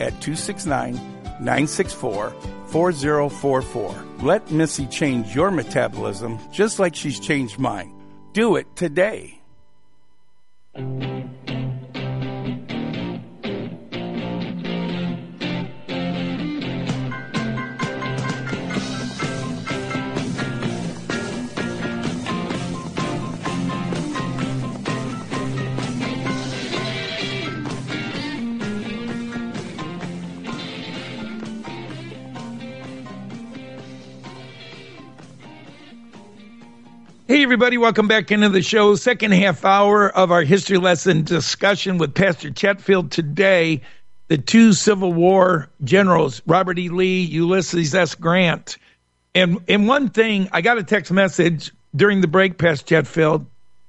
at 269-964-4044. Let Missy change your metabolism just like she's changed mine. Do it today. Hey, everybody, welcome back into the show. Second half hour of our history lesson discussion with Pastor Chetfield today. The two Civil War generals, Robert E. Lee, Ulysses S. Grant. And one thing, I got a text message during the break, Pastor Chetfield.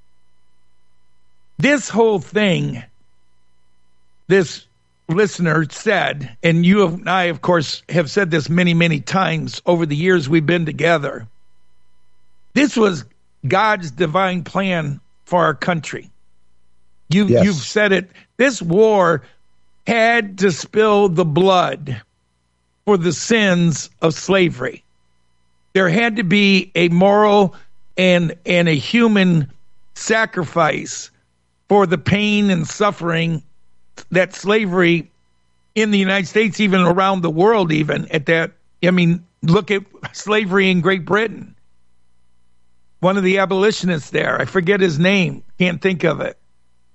This whole thing, this listener said, and you and I, of course, have said this many, many times over the years we've been together. This was God's divine plan for our country. You've said it. This war had to spill the blood for the sins of slavery. There had to be a moral and a human sacrifice for the pain and suffering that slavery in the United States, even around the world, even at that. I mean, look at slavery in Great Britain. One of the abolitionists there, I forget his name, can't think of it.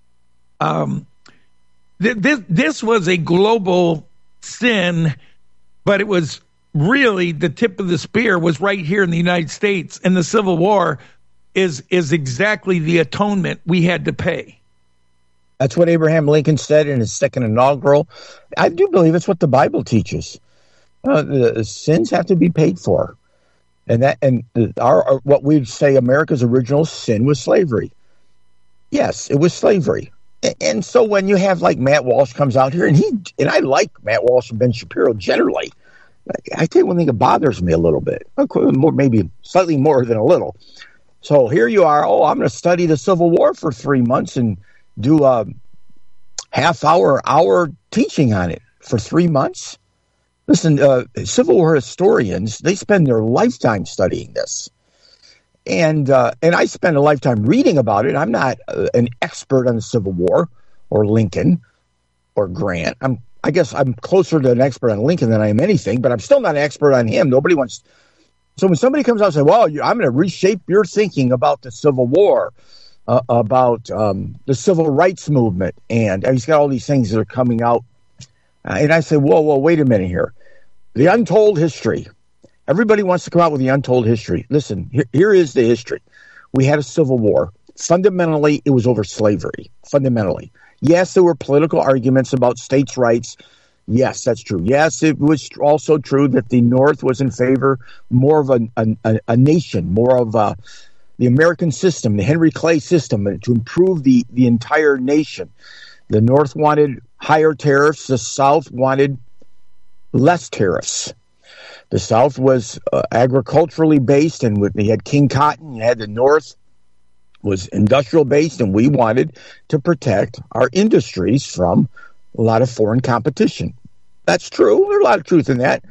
This was a global sin, but it was really the tip of the spear was right here in the United States, and the Civil War is exactly the atonement we had to pay. That's what Abraham Lincoln said in his second inaugural. I do believe it's what the Bible teaches. The sins have to be paid for. And our what we'd say America's original sin was slavery. Yes, it was slavery. And so when you have like Matt Walsh comes out here, and I like Matt Walsh and Ben Shapiro generally, I tell you one thing that bothers me a little bit, maybe slightly more than a little. So here you are, I'm going to study the Civil War for 3 months and do a hour teaching on it for 3 months. Listen, Civil War historians, they spend their lifetime studying this. And I spend a lifetime reading about it. I'm not an expert on the Civil War or Lincoln or Grant. I guess I'm closer to an expert on Lincoln than I am anything, but I'm still not an expert on him. Nobody wants. So when somebody comes out and says, well, I'm going to reshape your thinking about the Civil War, about the Civil Rights Movement, and he's got all these things that are coming out. And I say, whoa, wait a minute here. The untold history. Everybody wants to come out with the untold history. Listen, here is the history. We had a Civil War. Fundamentally, it was over slavery. Fundamentally. Yes, there were political arguments about states' rights. Yes, that's true. Yes, it was also true that the North was in favor more of a nation, more of the American system, the Henry Clay system, to improve the entire nation. The North wanted higher tariffs. The South wanted less tariffs. The South was agriculturally based, and you had King Cotton. You had the North was industrial based, and we wanted to protect our industries from a lot of foreign competition. That's true. There's a lot of truth in that.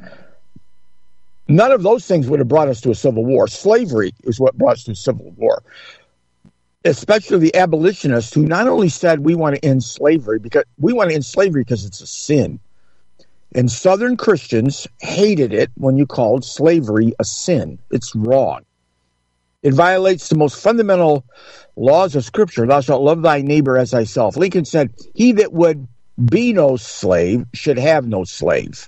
None of those things would have brought us to a civil war. Slavery is what brought us to a civil war. Especially the abolitionists who not only said we want to end slavery because it's a sin. And Southern Christians hated it when you called slavery a sin. It's wrong. It violates the most fundamental laws of Scripture. Thou shalt love thy neighbor as thyself. Lincoln said, he that would be no slave should have no slave.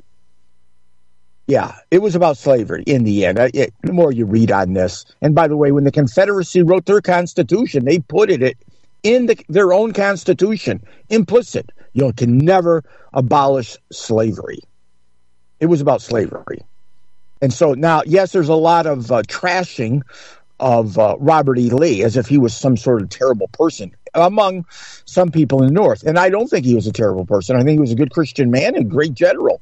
Yeah, it was about slavery in the end. The more you read on this. And by the way, when the Confederacy wrote their Constitution, they put it in their own Constitution, implicit. You can never abolish slavery. It was about slavery. And so now, yes, there's a lot of trashing of Robert E. Lee as if he was some sort of terrible person among some people in the North. And I don't think he was a terrible person. I think he was a good Christian man and a great general.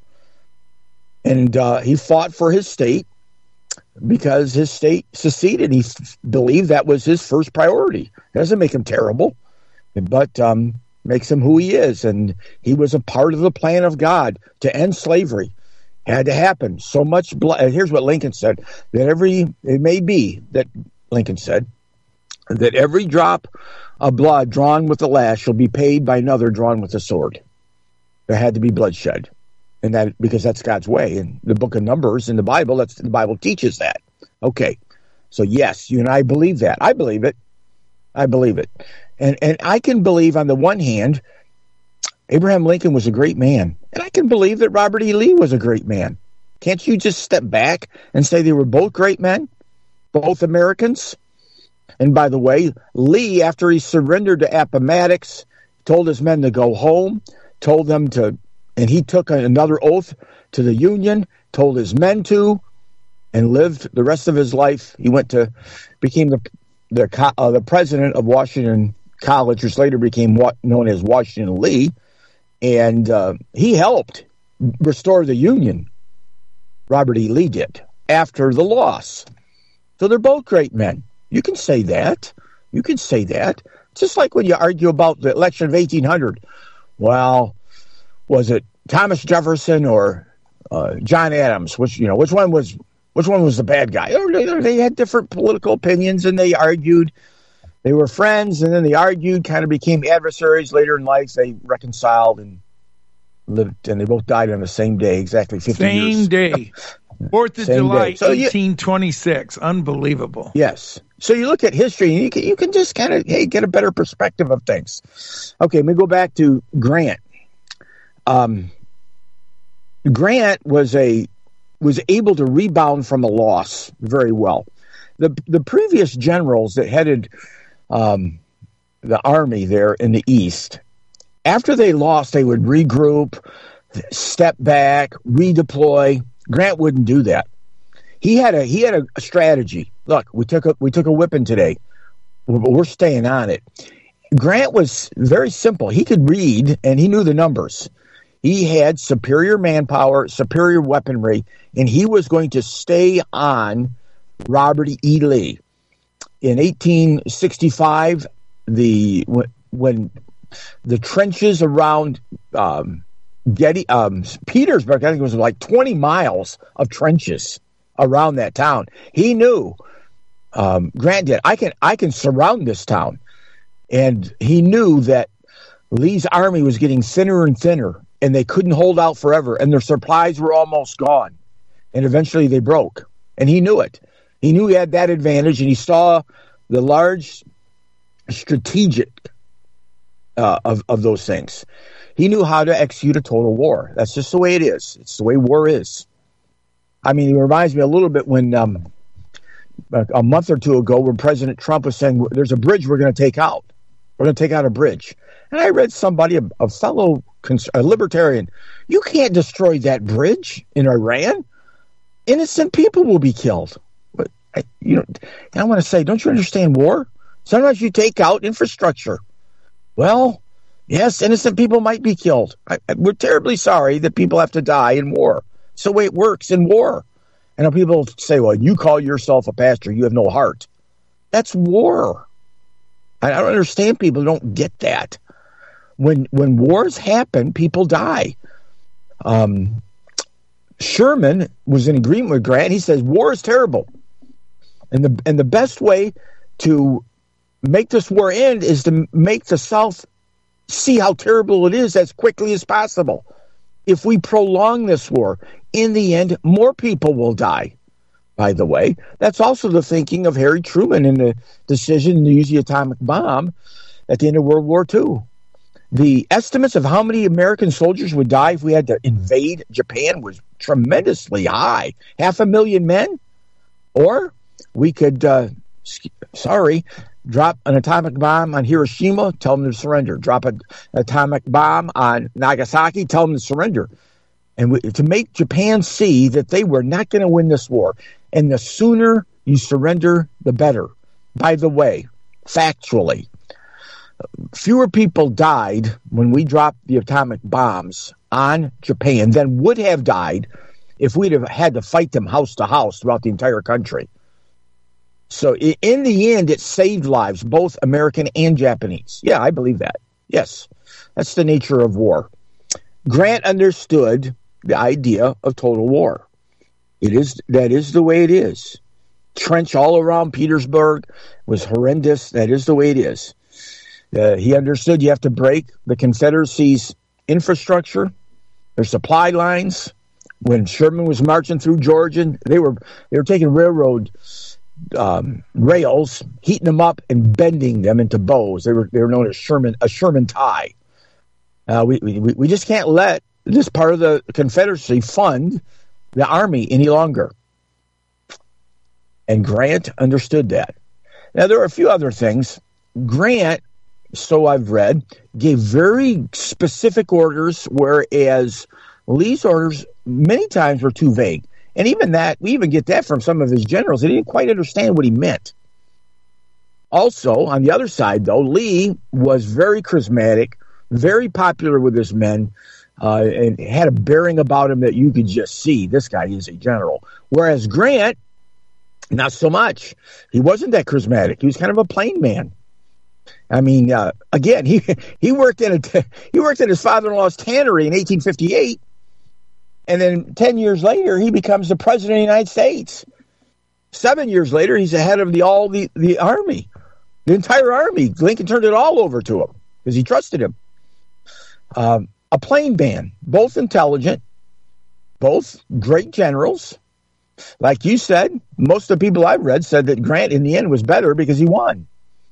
And he fought for his state because his state seceded. He believed that was his first priority. It doesn't make him terrible. But makes him who he is. And he was a part of the plan of God to end slavery. Had to happen. So much blood. Here's what Lincoln said, Lincoln said, that every drop of blood drawn with the lash shall be paid by another drawn with the sword. There had to be bloodshed. And that, because that's God's way. In the book of Numbers in the Bible, the Bible teaches that. Okay. So yes, you and I believe that. I believe it. And I can believe, on the one hand, Abraham Lincoln was a great man. And I can believe that Robert E. Lee was a great man. Can't you just step back and say they were both great men? Both Americans? And by the way, Lee, after he surrendered to Appomattox, told his men to go home, told them to, and he took another oath to the Union, told his men to, and lived the rest of his life. He became the president of Washington College, which later became known as Washington Lee, and he helped restore the Union. Robert E. Lee did after the loss. So they're both great men. You can say that. Just like when you argue about the election of 1800. Well, was it Thomas Jefferson or John Adams? Which one was the bad guy? They had different political opinions, and they argued. They were friends, and then they argued, kind of became adversaries. Later in life, they reconciled and lived, and they both died on the same day, exactly 50 years. Same day. 4th of July, 1826. Unbelievable. Yes. So you look at history, and you can just kind of get a better perspective of things. Okay, let me go back to Grant. Grant was able to rebound from a loss very well. The previous generals that headed the army there in the East, after they lost, they would regroup, step back, redeploy. Grant wouldn't do that. He had a strategy. Look, we took a whipping today. We're staying on it. Grant was very simple. He could read, and he knew the numbers. He had superior manpower, superior weaponry, and he was going to stay on Robert E. Lee. In 1865, when the trenches around Petersburg, I think it was like 20 miles of trenches around that town. He knew, Grant did, I can surround this town. And he knew that Lee's army was getting thinner and thinner, and they couldn't hold out forever, and their supplies were almost gone. And eventually they broke. And he knew it. He knew he had that advantage, and he saw the large strategic of those things. He knew how to execute a total war. That's just the way it is. It's the way war is. I mean, it reminds me a little bit when a month or two ago when President Trump was saying, there's a bridge we're going to take out. We're going to take out a bridge. And I read somebody, a fellow libertarian, you can't destroy that bridge in Iran. Innocent people will be killed. But I want to say, don't you understand war? Sometimes you take out infrastructure. Well, yes, innocent people might be killed. We're terribly sorry that people have to die in war. It's the way it works in war. And people say, well, you call yourself a pastor, you have no heart. That's war. I don't understand people who don't get that. When wars happen, people die. Sherman was in agreement with Grant. He says war is terrible. And the best way to make this war end is to make the South see how terrible it is as quickly as possible. If we prolong this war, in the end, more people will die. By the way, that's also the thinking of Harry Truman in the decision to use the atomic bomb at the end of World War II. The estimates of how many American soldiers would die if we had to invade Japan was tremendously high. 500,000 men? Or we could, drop an atomic bomb on Hiroshima, tell them to surrender. Drop an atomic bomb on Nagasaki, tell them to surrender. And to make Japan see that they were not going to win this war. And the sooner you surrender, the better. By the way, factually, fewer people died when we dropped the atomic bombs on Japan than would have died if we'd have had to fight them house to house throughout the entire country. So in the end, it saved lives, both American and Japanese. Yeah, I believe that. Yes, that's the nature of war. Grant understood the idea of total war. That is the way it is. Trench all around Petersburg was horrendous. That is the way it is. He understood you have to break the Confederacy's infrastructure, their supply lines. When Sherman was marching through Georgia, they were taking railroad rails, heating them up and bending them into bows. They were known as a Sherman tie. We just can't let this part of the Confederacy fund the Army any longer. And Grant understood that. Now, there are a few other things. Grant, so I've read, gave very specific orders, whereas Lee's orders many times were too vague. And even that, we even get that from some of his generals. They didn't quite understand what he meant. Also, on the other side, though, Lee was very charismatic, very popular with his men, and had a bearing about him that you could just see, this guy is a general. Whereas Grant, not so much. He wasn't that charismatic. He was kind of a plain man. I mean, again, he worked in his father-in-law's tannery in 1858, and then 10 years later, he becomes the president of the United States. 7 years later, he's the head of the army, the entire army. Lincoln turned it all over to him because he trusted him. A plain man, both intelligent, both great generals. Like you said, most of the people I've read said that Grant in the end was better because he won.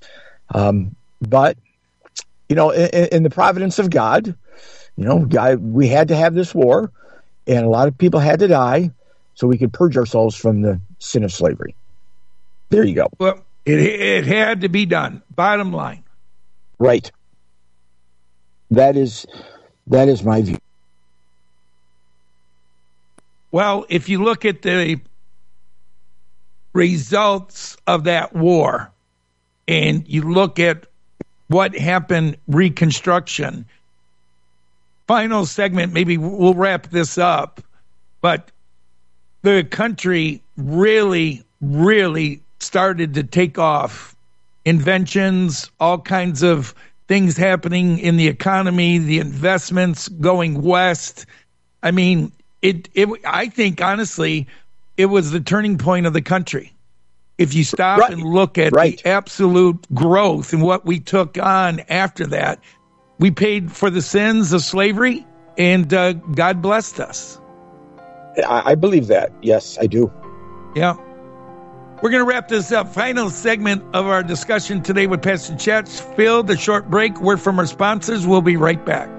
But, in the providence of God, we had to have this war, and a lot of people had to die so we could purge ourselves from the sin of slavery. There you go. Well, it had to be done. Bottom line. Right. That is my view. Well, if you look at the results of that war and you look at what happened, Reconstruction, final segment, maybe we'll wrap this up, but the country really, really started to take off. Inventions, all kinds of things happening in the economy, the investments going west. I mean, I think, honestly, it was the turning point of the country. If you stop and look at the absolute growth and what we took on after that, we paid for the sins of slavery, and God blessed us. I believe that. Yes, I do. Yeah. We're going to wrap this up. Final segment of our discussion today with Pastor Chet. Phil, the short break. Word from our sponsors. We'll be right back.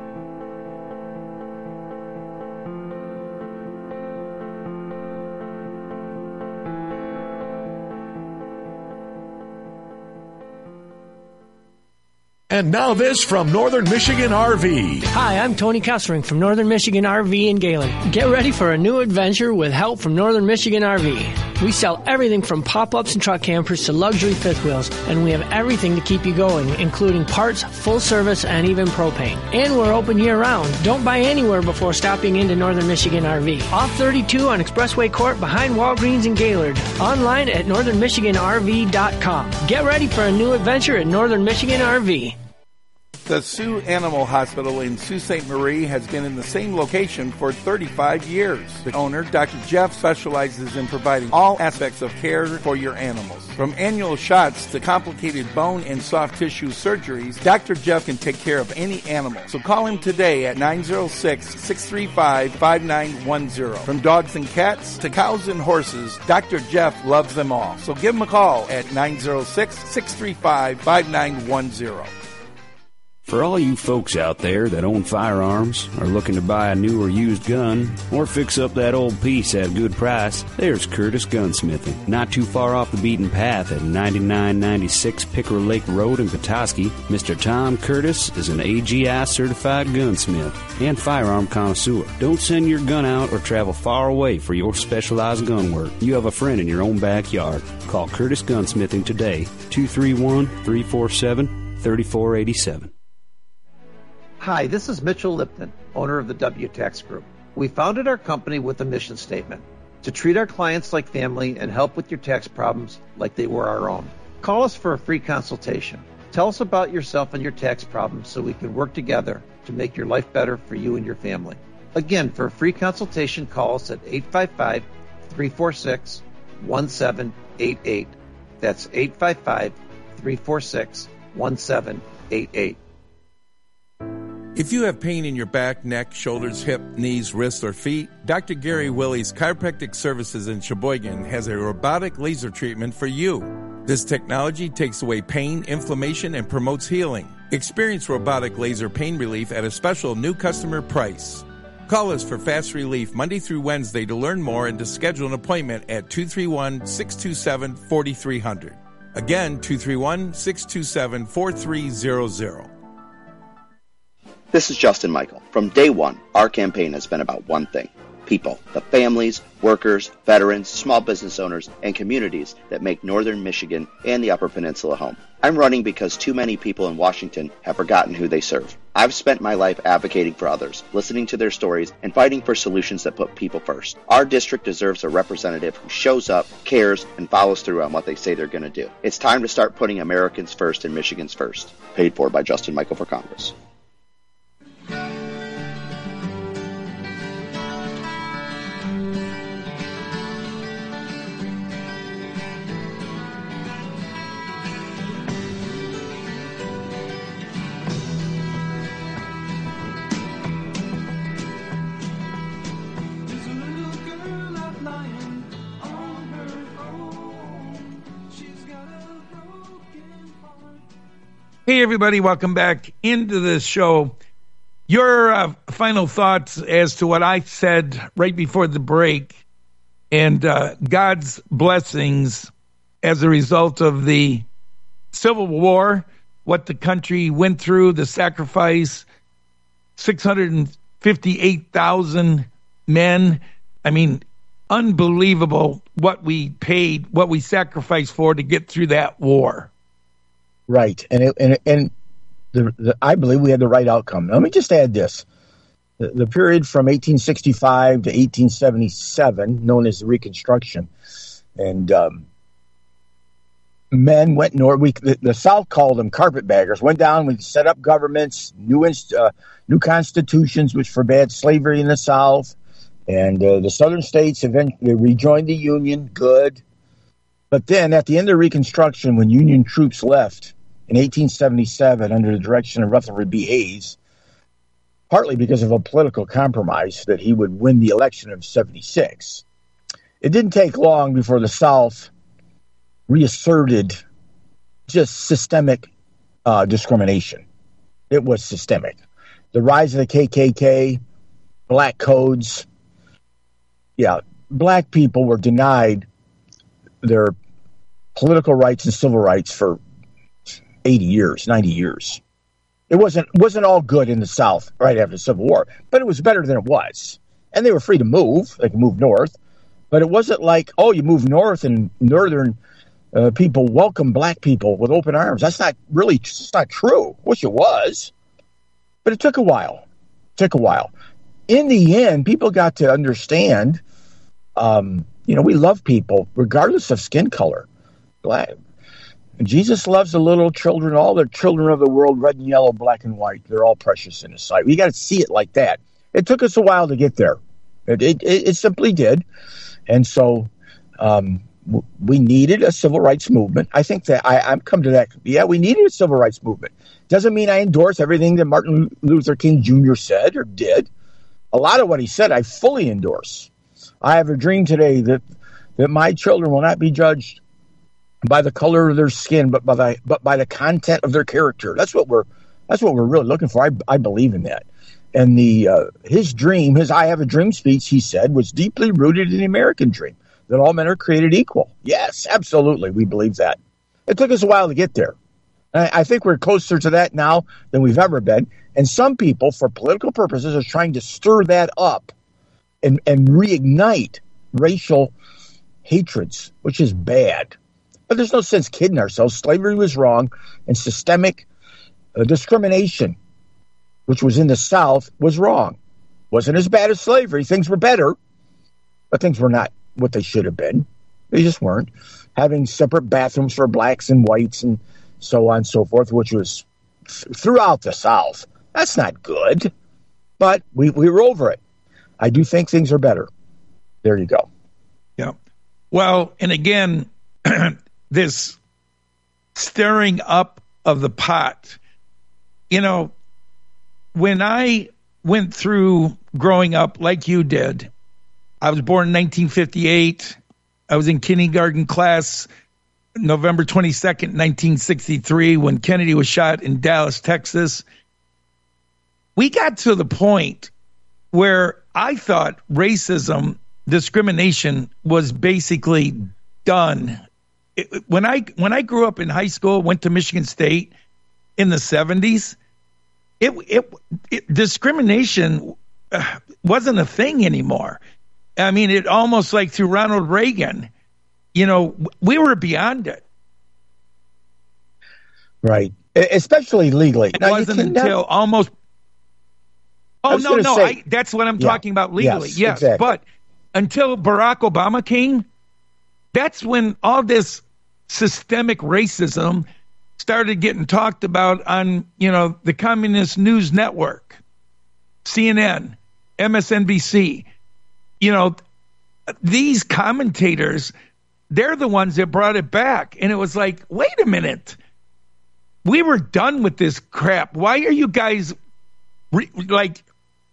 And now this from Northern Michigan RV. Hi, I'm Tony Kessering from Northern Michigan RV in Galen. Get ready for a new adventure with help from Northern Michigan RV. We sell everything from pop-ups and truck campers to luxury fifth wheels, and we have everything to keep you going, including parts, full service, and even propane. And we're open year-round. Don't buy anywhere before stopping into Northern Michigan RV. Off 32 on Expressway Court behind Walgreens in Gaylord. Online at northernmichiganrv.com. Get ready for a new adventure at Northern Michigan RV. The Sioux Animal Hospital in Sault Ste. Marie has been in the same location for 35 years. The owner, Dr. Jeff, specializes in providing all aspects of care for your animals. From annual shots to complicated bone and soft tissue surgeries, Dr. Jeff can take care of any animal. So call him today at 906-635-5910. From dogs and cats to cows and horses, Dr. Jeff loves them all. So give him a call at 906-635-5910. For all you folks out there that own firearms, are looking to buy a new or used gun, or fix up that old piece at a good price, there's Curtis Gunsmithing. Not too far off the beaten path at 9996 Picker Lake Road in Petoskey, Mr. Tom Curtis is an AGI certified gunsmith and firearm connoisseur. Don't send your gun out or travel far away for your specialized gun work. You have a friend in your own backyard. Call Curtis Gunsmithing today, 231-347-3487. Hi, this is Mitchell Lipton, owner of the WTAX Group. We founded our company with a mission statement: to treat our clients like family and help with your tax problems like they were our own. Call us for a free consultation. Tell us about yourself and your tax problems so we can work together to make your life better for you and your family. Again, for a free consultation, call us at 855-346-1788. That's 855-346-1788. If you have pain in your back, neck, shoulders, hip, knees, wrists, or feet, Dr. Gary Willie's Chiropractic Services in Sheboygan has a robotic laser treatment for you. This technology takes away pain, inflammation, and promotes healing. Experience robotic laser pain relief at a special new customer price. Call us for fast relief Monday through Wednesday to learn more and to schedule an appointment at 231-627-4300. Again, 231-627-4300. This is Justin Michael. From day one, our campaign has been about one thing: people, the families, workers, veterans, small business owners, and communities that make Northern Michigan and the Upper Peninsula home. I'm running because too many people in Washington have forgotten who they serve. I've spent my life advocating for others, listening to their stories, and fighting for solutions that put people first. Our district deserves a representative who shows up, cares, and follows through on what they say they're going to do. It's time to start putting Americans first and Michigans first. Paid for by Justin Michael for Congress. Hey, everybody, welcome back into this show. Your final thoughts as to what I said right before the break and God's blessings as a result of the Civil War, what the country went through, the sacrifice, 658,000 men. I mean, unbelievable what we paid, what we sacrificed for to get through that war. Right, and I believe we had the right outcome. Let me just add this: the period from 1865 to 1877, known as the Reconstruction, and men went north. The South called them carpetbaggers. Went down. We set up governments, new constitutions which forbade slavery in the South, and the Southern states eventually rejoined the Union. Good, but then at the end of Reconstruction, when Union troops left in 1877 under the direction of Rutherford B. Hayes, partly because of a political compromise that he would win the election of 76. It didn't take long before the South reasserted just systemic discrimination. It was systemic. The rise of the KKK, black codes. Yeah, black people were denied their political rights and civil rights for 80 years, 90 years. It wasn't all good in the South right after the Civil War, but it was better than it was. And they were free to move. They could move north. But it wasn't like, oh, you move north and northern people welcome black people with open arms. It's not true. Wish it was. But it took a while. In the end, people got to understand, we love people regardless of skin color. Jesus loves the little children, all the children of the world, red and yellow, black and white. They're all precious in His sight. We got to see it like that. It took us a while to get there. It simply did. And so we needed a civil rights movement. I think that I'm come to that. Yeah, we needed a civil rights movement. Doesn't mean I endorse everything that Martin Luther King Jr. said or did. A lot of what he said, I fully endorse. I have a dream today that my children will not be judged by the color of their skin, but by the content of their character. That's what we're really looking for. I believe in that. And his dream, his "I have a dream" speech, he said, was deeply rooted in the American dream, that all men are created equal. Yes, absolutely, we believe that. It took us a while to get there. I think we're closer to that now than we've ever been. And some people, for political purposes, are trying to stir that up and reignite racial hatreds, which is bad. But there's no sense kidding ourselves. Slavery was wrong, and systemic discrimination, which was in the South, was wrong. Wasn't as bad as slavery. Things were better, but things were not what they should have been. They just weren't. Having separate bathrooms for blacks and whites and so on and so forth, which was throughout the South. That's not good, but we were over it. I do think things are better. There you go. Yeah. Well, and again, this stirring up of the pot, you know, when I went through growing up like you did, I was born in 1958. I was in kindergarten class November 22nd, 1963, when Kennedy was shot in Dallas, Texas. We got to the point where I thought racism, discrimination was basically done. When I grew up in high school, went to Michigan State in the 70s, discrimination wasn't a thing anymore. I mean, it almost like through Ronald Reagan, you know, we were beyond it. Right. Especially legally. It wasn't until almost... Oh, no. That's what I'm talking about legally. Yes. Exactly. But until Barack Obama came, that's when all this systemic racism started getting talked about on, you know, the Communist News Network, CNN, MSNBC. You know, these commentators, they're the ones that brought it back. And it was like, wait a minute. We were done with this crap. Why are you guys like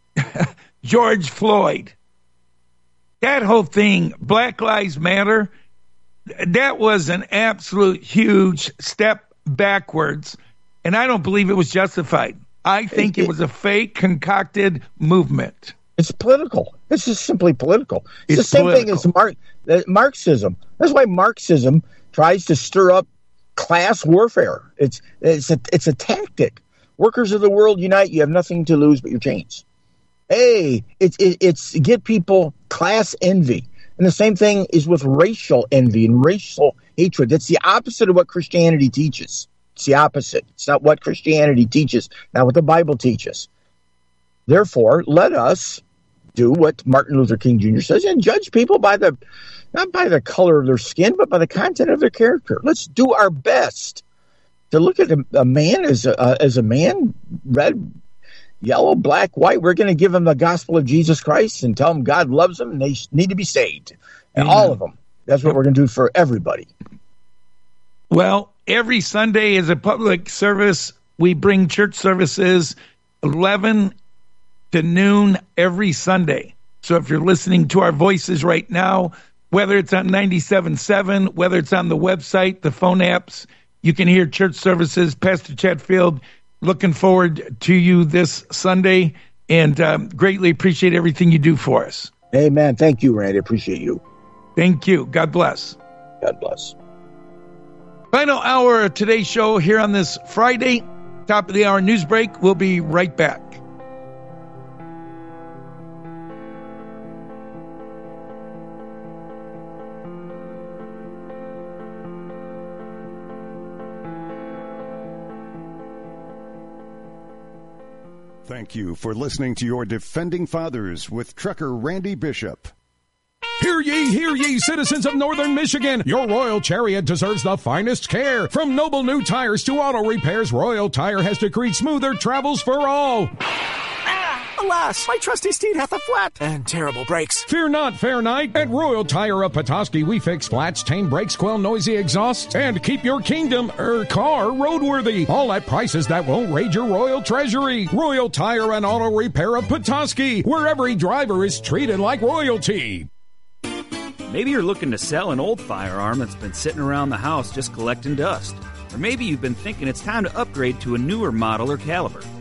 George Floyd? That whole thing, Black Lives Matter, that was an absolute huge step backwards. And I don't believe it was justified. I think it was a fake, concocted movement. It's political. It's just simply political. It's the same political thing as Marxism. That's why Marxism tries to stir up class warfare. It's a tactic. Workers of the world unite. You have nothing to lose but your chains. Hey, it's get people class envy. And the same thing is with racial envy and racial hatred. That's the opposite of what Christianity teaches. It's the opposite. It's not what Christianity teaches, not what the Bible teaches. Therefore, let us do what Martin Luther King Jr. says and judge people not by the color of their skin, but by the content of their character. Let's do our best to look at a man as a man, red, yellow, black, white. We're going to give them the gospel of Jesus Christ and tell them God loves them and they need to be saved. And all of them. That's what we're going to do for everybody. Well, every Sunday is a public service. We bring church services 11 to noon every Sunday. So if you're listening to our voices right now, whether it's on 97.7, whether it's on the website, the phone apps, you can hear church services. Pastor Chatfield, looking forward to you this Sunday and greatly appreciate everything you do for us. Amen. Thank you, Randy. Appreciate you. Thank you. God bless. God bless. Final hour of today's show here on this Friday. Top of the hour news break. We'll be right back. Thank you for listening to your Defending Fathers with Trucker Randy Bishop. Hear ye, citizens of Northern Michigan. Your Royal Chariot deserves the finest care. From noble new tires to auto repairs, Royal Tire has decreed smoother travels for all. Alas, my trusty steed hath a flat and terrible brakes. Fear not, fair knight. At Royal Tire of Petoskey, we fix flats, tame brakes, quell noisy exhausts, and keep your kingdom, car roadworthy. All at prices that won't raid your royal treasury. Royal Tire and Auto Repair of Petoskey, where every driver is treated like royalty. Maybe you're looking to sell an old firearm that's been sitting around the house just collecting dust. Or maybe you've been thinking it's time to upgrade to a newer model or caliber.